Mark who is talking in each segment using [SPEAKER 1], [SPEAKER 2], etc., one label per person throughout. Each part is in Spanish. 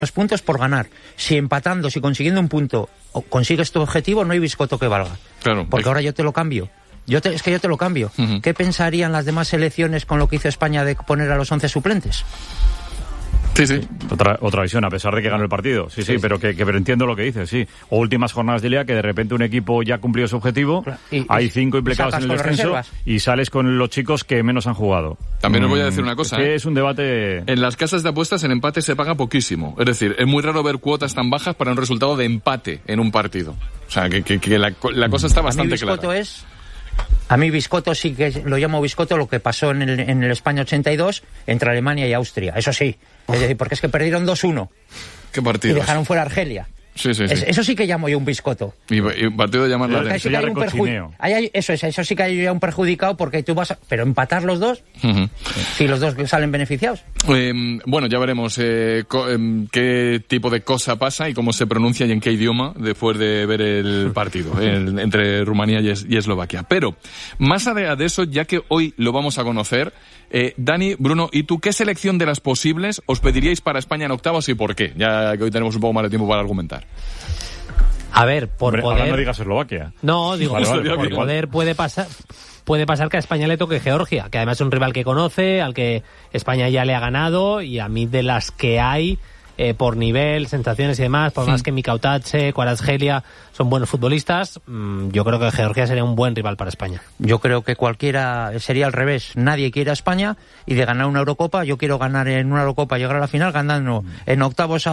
[SPEAKER 1] los puntos por ganar. Si empatando, si consiguiendo un punto consigues tu objetivo, no hay biscoto que valga.
[SPEAKER 2] Claro.
[SPEAKER 1] Porque ahora yo te lo cambio. Es que yo te lo cambio.
[SPEAKER 2] Uh-huh.
[SPEAKER 1] ¿Qué pensarían las demás selecciones con lo que hizo España de poner a los 11 suplentes?
[SPEAKER 2] Sí.
[SPEAKER 3] Otra visión, a pesar de que ganó el partido. Sí, pero entiendo lo que dices, sí. O últimas jornadas de liga que de repente un equipo ya cumplió su objetivo, hay 5 implicados en el descenso y sales con los chicos que menos han jugado.
[SPEAKER 2] También os voy a decir una cosa.
[SPEAKER 3] Que es un debate...
[SPEAKER 2] En las casas de apuestas el empate se paga poquísimo. Es decir, es muy raro ver cuotas tan bajas para un resultado de empate en un partido. O sea, que la cosa está bastante clara.
[SPEAKER 1] A mí biscoto sí que lo llamo biscoto lo que pasó en el España 82 entre Alemania y Austria. Eso sí. Es decir, porque es que perdieron 2-1.
[SPEAKER 2] ¿Qué partido?
[SPEAKER 1] Y dejaron fuera a Argelia.
[SPEAKER 2] Sí.
[SPEAKER 1] Eso sí que llamo yo un biscoto.
[SPEAKER 2] Y partido de llamar la atención.
[SPEAKER 1] Eso sí que hay ya un perjudicado porque tú vas pero empatar los dos, si los dos salen beneficiados.
[SPEAKER 2] Bueno, ya veremos qué tipo de cosa pasa y cómo se pronuncia y en qué idioma después de ver el partido entre Rumanía y Eslovaquia. Pero, más allá de eso, ya que hoy lo vamos a conocer, Dani, Bruno, ¿y tú qué selección de las posibles os pediríais para España en octavos y por qué? Ya que hoy tenemos un poco más de tiempo para argumentar.
[SPEAKER 4] A ver, poder...
[SPEAKER 3] Ahora no digas Eslovaquia.
[SPEAKER 4] No, digo, por poder puede pasar que a España le toque Georgia, que además es un rival que conoce, al que España ya le ha ganado, y a mí de las que hay, por nivel, sensaciones y demás, por más que Mikautadze, Kvaratskhelia son buenos futbolistas, yo creo que Georgia sería un buen rival para España.
[SPEAKER 1] Yo creo que cualquiera sería al revés. Nadie quiere a España y de ganar una Eurocopa, yo quiero ganar en una Eurocopa, llegar a la final ganando en octavos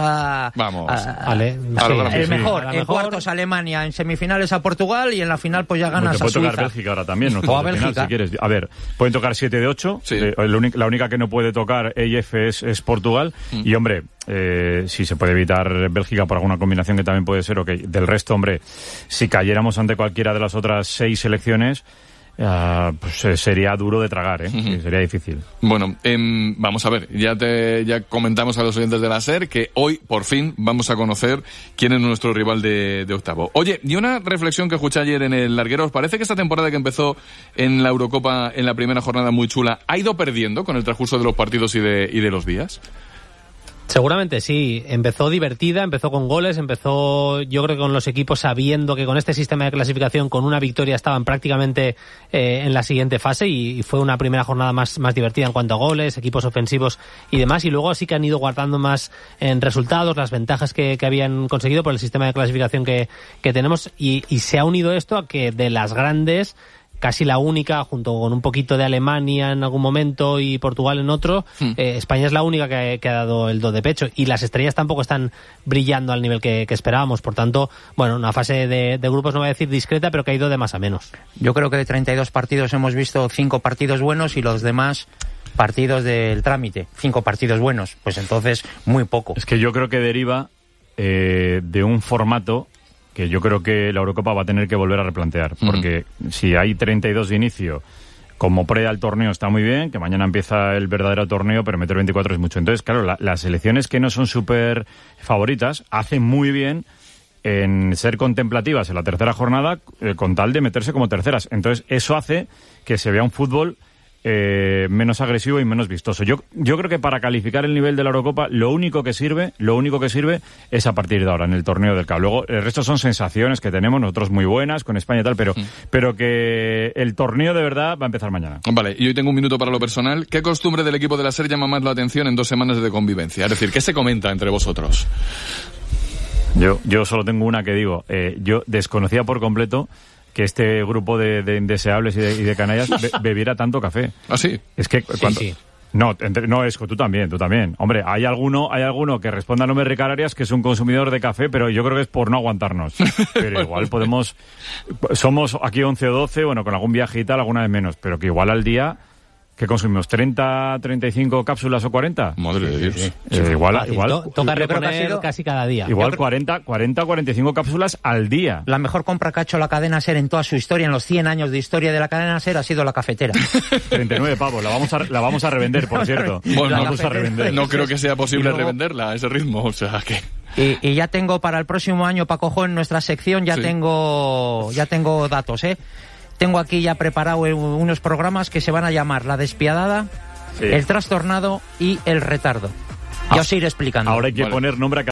[SPEAKER 1] el mejor, en cuartos a Alemania, en semifinales a Portugal y en la final pues ya ganas a Suiza.
[SPEAKER 3] Te puede tocar Bélgica ahora también, ¿no?
[SPEAKER 1] O a Bélgica.
[SPEAKER 3] Final, si quieres. A ver, pueden tocar 7 de 8, sí. La única que no puede tocar EIF es Portugal y hombre, si se puede evitar Bélgica por alguna combinación que también puede ser, ok. Del resto, hombre, si cayéramos ante cualquiera de las otras 6 selecciones, pues sería duro de tragar, sí, sería difícil.
[SPEAKER 2] Bueno, vamos a ver, ya comentamos a los oyentes de la SER que hoy, por fin, vamos a conocer quién es nuestro rival de octavo. Oye, y una reflexión que escuché ayer en el larguero, ¿os parece que esta temporada que empezó en la Eurocopa en la primera jornada muy chula ha ido perdiendo con el transcurso de los partidos y de los días?
[SPEAKER 4] Seguramente sí, empezó divertida, empezó con goles, empezó yo creo que con los equipos sabiendo que con este sistema de clasificación con una victoria estaban prácticamente en la siguiente fase y fue una primera jornada más divertida en cuanto a goles, equipos ofensivos y demás, y luego sí que han ido guardando más en resultados, las ventajas que habían conseguido por el sistema de clasificación que tenemos y se ha unido esto a que de las grandes casi la única, junto con un poquito de Alemania en algún momento y Portugal en otro, España es la única que ha dado el do de pecho y las estrellas tampoco están brillando al nivel que esperábamos, por tanto, bueno, una fase de grupos no voy a decir discreta, pero que ha ido de más a menos.
[SPEAKER 1] Yo creo que de 32 partidos hemos visto 5 partidos buenos y los demás partidos del trámite, 5 partidos buenos, pues entonces muy poco.
[SPEAKER 3] Es que yo creo que deriva de un formato que yo creo que la Eurocopa va a tener que volver a replantear, porque si hay 32 de inicio, como pre al torneo está muy bien, que mañana empieza el verdadero torneo, pero meter 24 es mucho. Entonces, claro, las selecciones que no son súper favoritas hacen muy bien en ser contemplativas en la tercera jornada con tal de meterse como terceras. Entonces, eso hace que se vea un fútbol menos agresivo y menos vistoso. Yo creo que para calificar el nivel de la Eurocopa lo único que sirve es a partir de ahora en el torneo del CAO. Luego el resto son sensaciones que tenemos nosotros muy buenas con España y tal, pero que el torneo de verdad va a empezar mañana.
[SPEAKER 2] Vale, y hoy tengo un minuto para lo personal. ¿Qué costumbre del equipo de la SER llama más la atención en 2 semanas de convivencia? Es decir, ¿qué se comenta entre vosotros?
[SPEAKER 3] Yo solo tengo una que digo, yo desconocía por completo que este grupo de indeseables y de canallas bebiera tanto café.
[SPEAKER 2] ¿Ah, sí?
[SPEAKER 3] Es que cuando...
[SPEAKER 4] Sí.
[SPEAKER 3] No, Esco, tú también. Hombre, hay alguno que responda a nombre de Ricard Arias que es un consumidor de café, pero yo creo que es por no aguantarnos. Pero igual somos aquí 11 o 12, bueno, con algún viaje y tal, alguna vez menos, pero que igual al día... ¿Qué consumimos? ¿30, 35 cápsulas o 40?
[SPEAKER 2] Madre de Dios.
[SPEAKER 3] Sí. Igual
[SPEAKER 4] toca reponer casi cada día.
[SPEAKER 3] Igual 40 o 45 cápsulas al día.
[SPEAKER 1] La mejor compra que ha hecho la cadena SER en toda su historia, en los 100 años de historia de la cadena SER, ha sido la cafetera.
[SPEAKER 3] 39 pavos. La vamos a revender, por cierto.
[SPEAKER 2] Bueno, vamos a revender. No creo que sea posible revenderla a ese ritmo, o sea que...
[SPEAKER 1] Y ya tengo para el próximo año, Paco Jo, en nuestra sección, ya tengo datos, Tengo aquí ya preparado unos programas que se van a llamar La Despiadada, El Trastornado y El Retardo. Ya os iré explicando.
[SPEAKER 3] Ahora hay que poner nombre a